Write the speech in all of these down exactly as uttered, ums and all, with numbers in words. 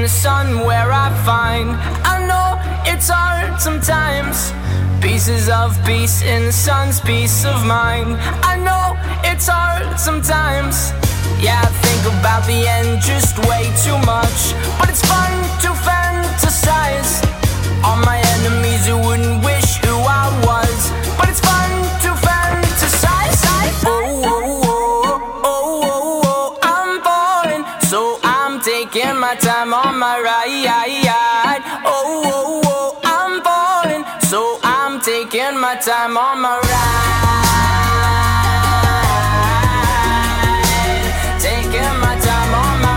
sun where I find, I know it's hard sometimes, pieces of peace in the sun's peace of mind. I know it's hard sometimes, yeah, I think about the end just way too much, but it's fun to fantasize on my enemies who wouldn't wish who I was, but it's fun to fantasize. Oh, oh, oh, oh, oh, oh, I'm falling, so I'm taking my time on my ride. Oh, oh, oh, I'm falling, so I'm taking my time on my ride. Taking my time on my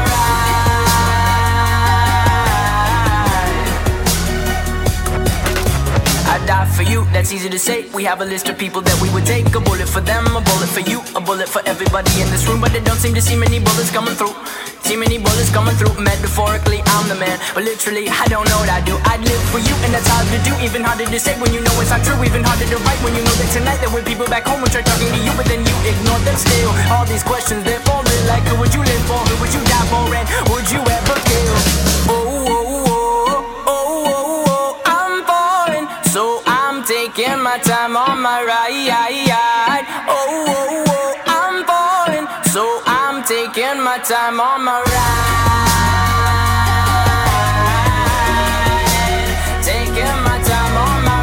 ride. I die for you, that's easy to say. We have a list of people that we would take. A bullet for them, a bullet for you, a bullet for everybody in this room. But they don't seem to see many bullets coming through. See many bullets coming through. Metaphorically, I'm the man, but literally, I don't know what I do. I'd live for you, and that's hard to do. Even harder to say when you know it's not true. Even harder to write when you know that tonight there were people back home who tried talking to you, but then you ignore them still. All these questions, they're falling like, who would you live for? Who would you die for? And would you ever kill? Oh, oh, oh, oh, oh, oh, I'm falling, so I'm taking my time on my ride. Oh, oh, oh, I'm falling, so I'm taking my time on my ride. Taking my time on my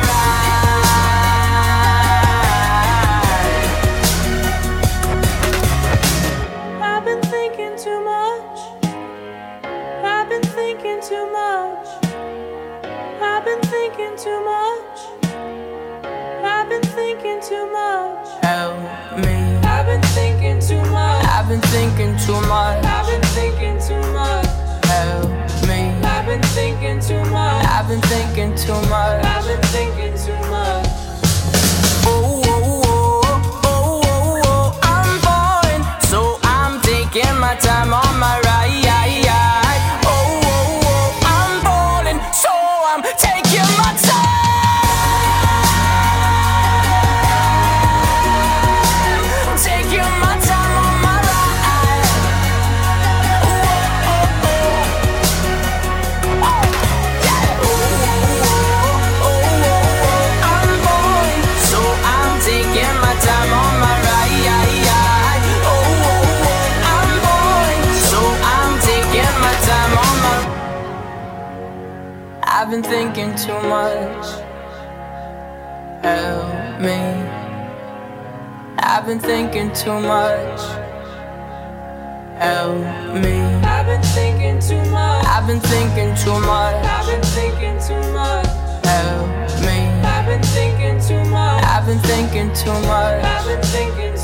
ride. I've been thinking too much. I've been thinking too much. I've been thinking too much. I've been thinking too much. Help me. I've been thinking too much. I've been thinking too much. I've been thinking too much. Help me. I've been thinking too much. I've been thinking too much. I've been thinking too much. Oh, oh, oh, oh, oh, oh, I'm falling, so I'm taking my time on my ride. Oh, oh, oh, I'm falling, so I'm taking my time. Taking my time on my ride. Oh, oh, oh, oh, yeah. Oh, oh, oh, I'm falling, so I'm taking my time on my ride. Oh, oh, oh, I'm falling, so I'm taking my time on my. I've been thinking too much. Help me. I've been thinking too much. Help me. I've been thinking too much. I've been thinking too much. I've been thinking too much. Help me. I've been thinking too much. I've been thinking too much. I've been thinking